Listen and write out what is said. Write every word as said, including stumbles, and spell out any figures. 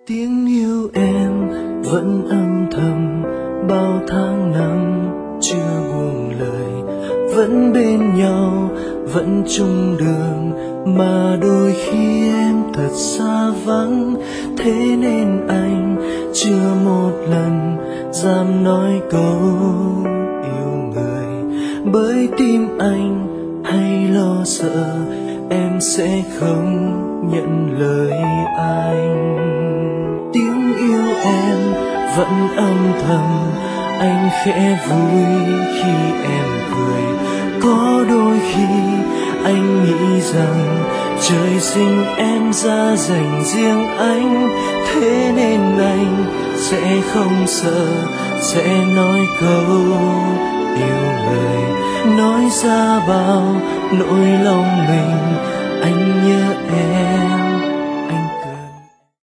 Tiếng yêu em vẫn âm thầm bao tháng năm chưa buông lời, vẫn bên nhau vẫn chung đường, mà đôi khi em thật xa vắng. Thế nên anh chưa một lần dám nói câu yêu người, bởi tim anh hay lo sợ em sẽ không nhận lời anh. Tiếng yêu em vẫn âm thầm, anh khẽ vui khi em cười. Có đôi khi anh nghĩ rằng trời sinh em ra dành riêng anh, thế nên anh sẽ không sợ, sẽ nói câu yêu người, nói ra bao nỗi lòng mình. Anh nhớ em